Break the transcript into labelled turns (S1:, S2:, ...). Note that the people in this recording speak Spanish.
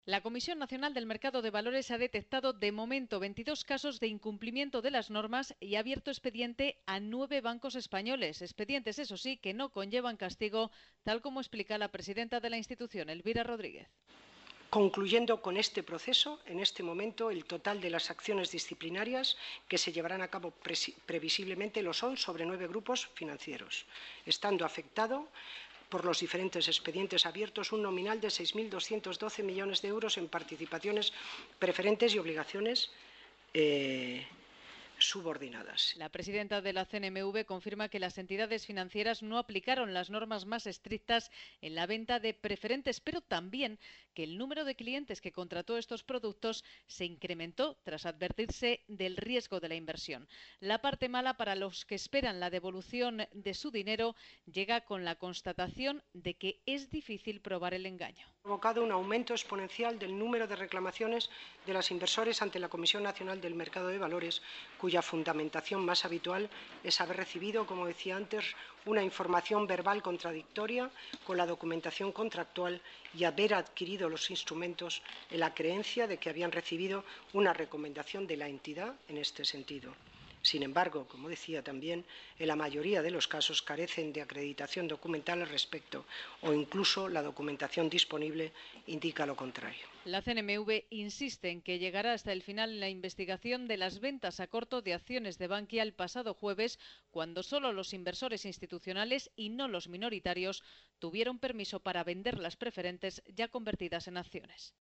S1: La Comisión Nacional del Mercado de Valores ha detectado de momento 22 casos de incumplimiento de las normas y ha abierto expediente a 9 bancos españoles. Expedientes, eso sí, que no conllevan castigo, tal como explica la presidenta de la institución, Elvira Rodríguez.
S2: Concluyendo con este proceso, en este momento el total de las acciones disciplinarias que se llevarán a cabo previsiblemente lo son sobre 9 grupos financieros, estando afectado por los diferentes expedientes abiertos un nominal de 6.212 millones de euros en participaciones preferentes y obligaciones subordinadas.
S1: La presidenta de la CNMV confirma que las entidades financieras no aplicaron las normas más estrictas en la venta de preferentes, pero también que el número de clientes que contrató estos productos se incrementó tras advertirse del riesgo de la inversión. La parte mala para los que esperan la devolución de su dinero llega con la constatación de que es difícil probar el engaño.
S2: Ha provocado un aumento exponencial del número de reclamaciones de los inversores ante la Comisión Nacional del Mercado de Valores, cuya fundamentación más habitual es haber recibido, como decía antes, una información verbal contradictoria con la documentación contractual y haber adquirido los instrumentos en la creencia de que habían recibido una recomendación de la entidad en este sentido. Sin embargo, como decía también, en la mayoría de los casos carecen de acreditación documental al respecto o incluso la documentación disponible indica lo contrario.
S1: La CNMV insiste en que llegará hasta el final la investigación de las ventas a corto de acciones de Bankia el pasado jueves, cuando solo los inversores institucionales y no los minoritarios tuvieron permiso para vender las preferentes ya convertidas en acciones.